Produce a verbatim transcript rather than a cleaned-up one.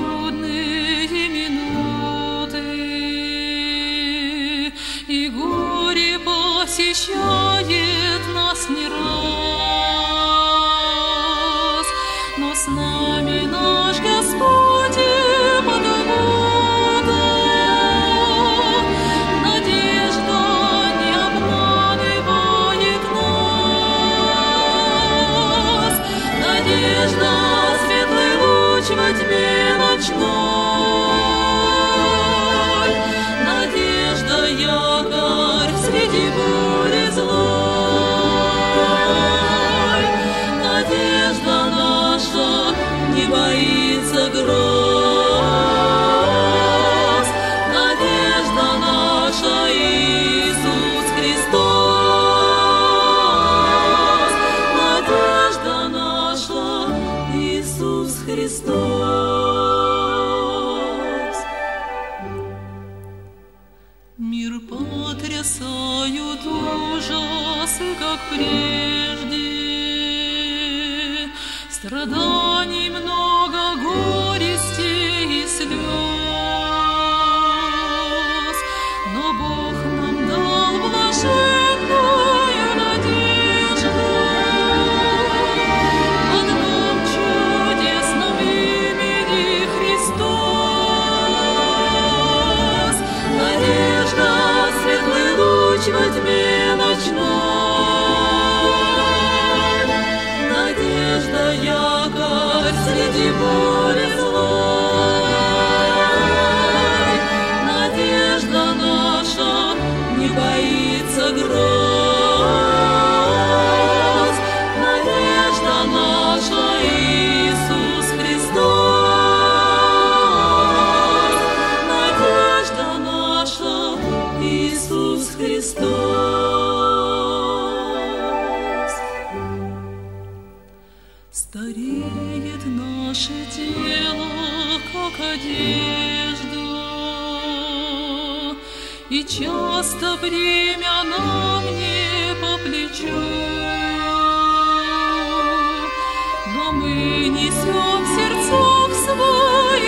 трудные минуты, и горе посещает нас не раз, но с нами наш Господь и подвода. Надежда не обманывает нас, надежда — светлый луч во тьме ночной, надежда — якорь среди бури злой, надежда наша не боится гроз, надежда наша Иисус Христос, надежда наша Иисус Христос. Мир потрясают ужасы, как прежде, страданий много, горести и слез, но Бог нам дал блаженную надежду в одном чудесном имени Христос. Надежда — светлый луч во тьме ночной, надежда — якорь среди бури злой, надежда наша не боится гроз, надежда наша Иисус Христос, надежда наша Иисус Христос. Стареет наше тело, как одежда, и часто бремя нам не по плечу, но мы несем в сердцах своих